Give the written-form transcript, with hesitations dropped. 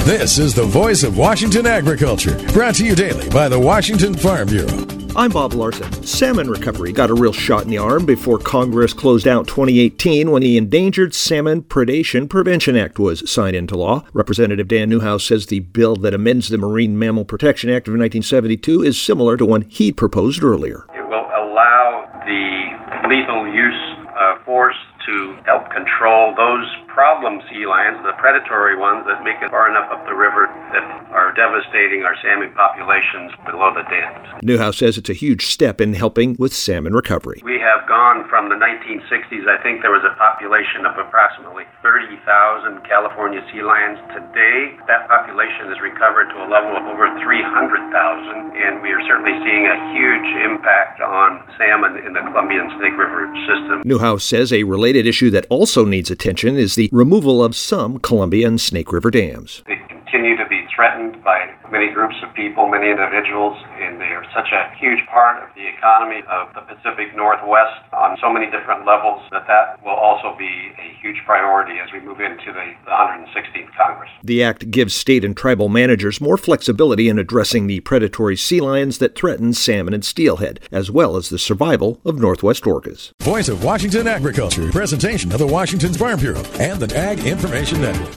This is the voice of Washington agriculture, brought to you daily by the Washington Farm Bureau. I'm Bob Larson. Salmon recovery got a real shot in the arm before Congress closed out 2018 when the Endangered Salmon Predation Prevention Act was signed into law. Representative Dan Newhouse says the bill that amends the Marine Mammal Protection Act of 1972 is similar to one he'd proposed earlier. It will allow the lethal use of force to help control those problem sea lions, the predatory ones that make it far enough up the river that are devastating our salmon populations below the dams. Newhouse says it's a huge step in helping with salmon recovery. We have gone from the 1960s, I think there was a population of approximately 30,000 California sea lions. Today, that population has recovered to a level of over 300,000, and we are certainly seeing a huge impact on salmon in the Columbia and Snake River system. Newhouse says a related issue that also needs attention is the removal of some Columbia and Snake River dams. They continue to be threatened by many groups of people, many individuals, and they are such a huge part of the economy of the Pacific Northwest on so many different levels that will also be a huge priority as we move into the 116th Congress. The act gives state and tribal managers more flexibility in addressing the predatory sea lions that threaten salmon and steelhead, as well as the survival of Northwest orcas. Voice of Washington agriculture, presentation of the Washington Farm Bureau and the Ag Information Network.